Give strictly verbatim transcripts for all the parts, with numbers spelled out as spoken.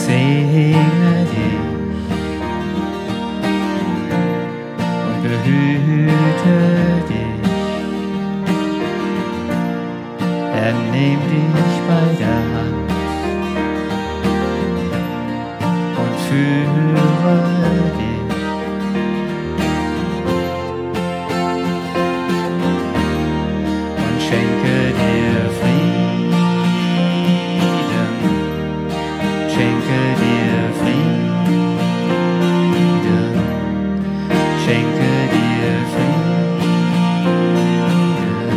segne dich und behüte dich. Er nimmt dich bei der Hand und führe dich. Und schenke dir Frieden, schenke dir Frieden, schenke dir Frieden.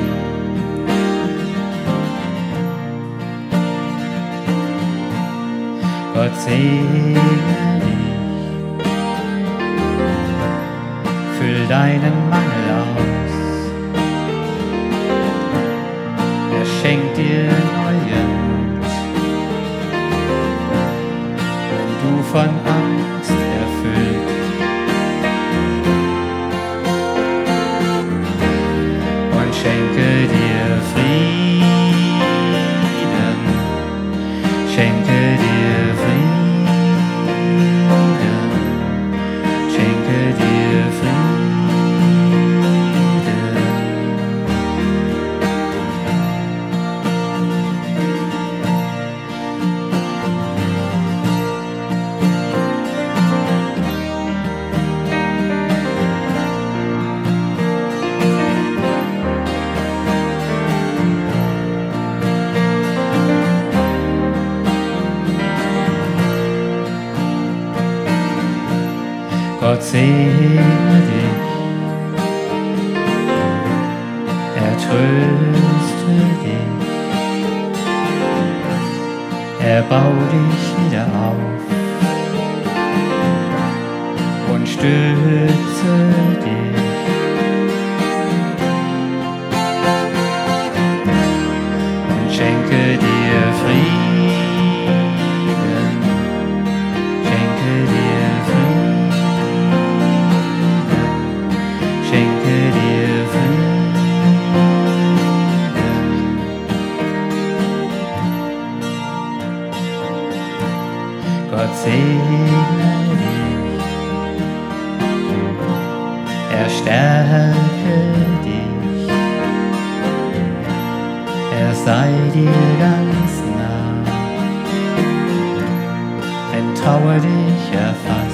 Gott segne dich, füll deinen Mangel aus. Er schenkt dir neuen Mut, wenn du von Angst erfüllt. Und schenke dir Frieden, schenke dir Frieden, schenke dir Frieden. Gott segne dich, er tröste dich, er baut dich wieder auf und stütze dich. Und schenke dir Frieden, schenke dir Frieden. Schenke dir Frieden. Gott segne dich, er stärke dich, er sei dir ganz nah, wenn Trauer dich erfasst.